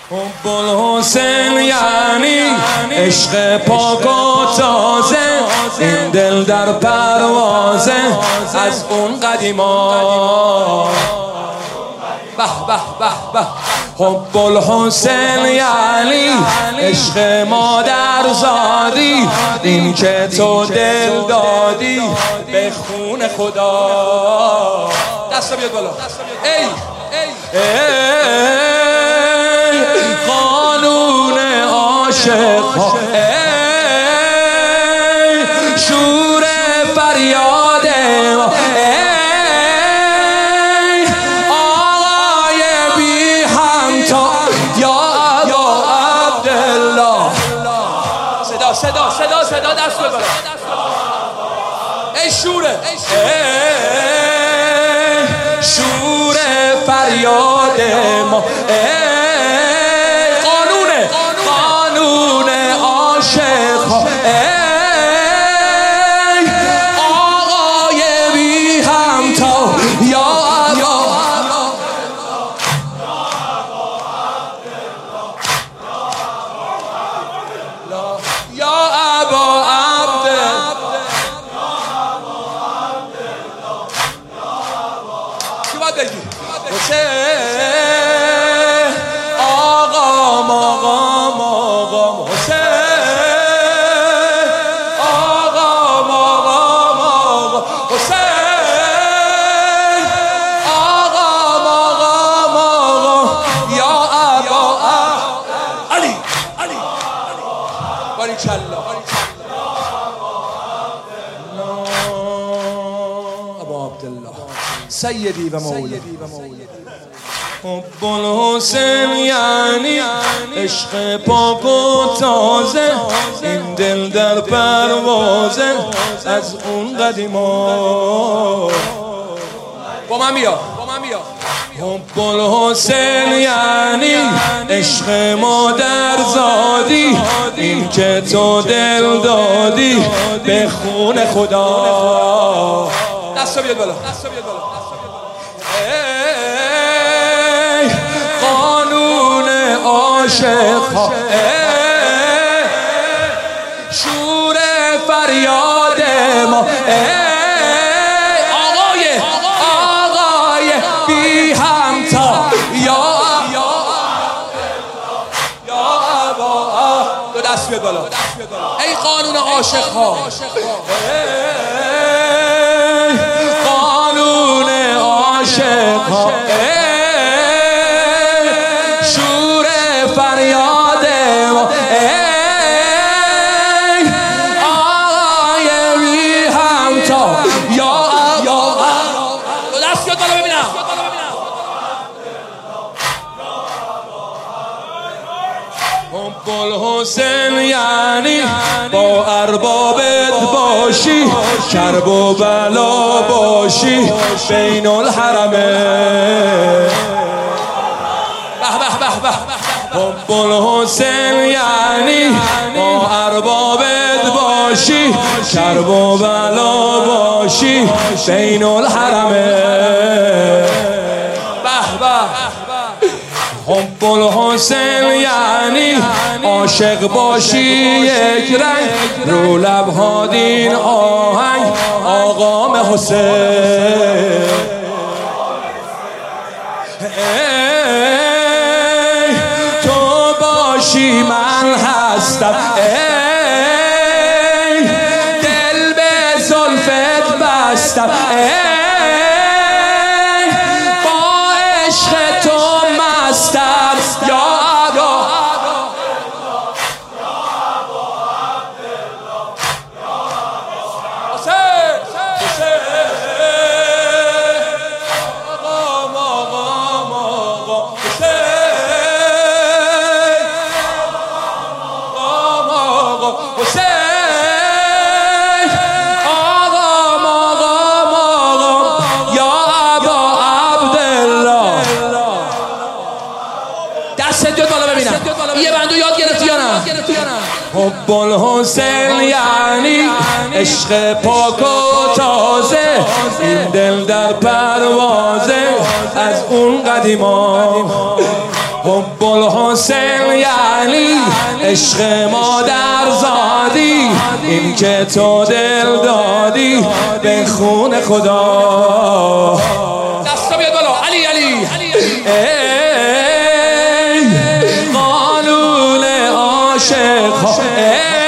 حب الحسین یعنی عشق پاک و تازه، این دل در پروازه از اون قدیما. به به به به. حب الحسین یعنی عشق مادر زادی، این که تو دل دادی به خون خدا. دست بیاد بالا. ای قانون عاشق ها، ای شور فریاد ما، ای آقای بی همتا یا ابا عبدالله. صدا صدا صدا صدا دست ببر. ای شوره، ای شور فریاد ما، سیدی و مولا. حب الحسین یعنی عشق پاک و تازه، این دل در پروازه از اون قدیما. با من بیا. حب الحسین یعنی عشق مادر زادی، این که تو دل دادی به خون خدا. دست بیاد بالا. ای قانون عاشق ها، شور فریاد ما، آقای بی همتا یا ابا. دو دست بیاد بالا. ای قانون عاشق ها، قانون عاشق ها، شور فریاد ما، آقای بی همتا یا دو دست بیاد بالا ببینم. حب الحسین یعنی با اربابت باشی، کرب و بلا باشی بین الحرمه. حب الحسین یعنی با اربابت باشی، کرب و بلا باشی بین الحرمه. حب الحسین یعنی عاشق باشی یک رنگ، رو لبها دین آهنگ آقام حسین. ای تو باشی من هستم، ای دل به زلفت بستم، ای با عشق تو مستم یا ابا. یه بندو یاد گرفتی یا نه؟ حب الحسین یعنی عشق پاک و تازه، این دل در پروازه از اون قدیما. حب الحسین یعنی عشق مادر زادی، این که تو دل دادی به خون خدا. دستا بیاد بالا. علی علی ای قانون عاشق،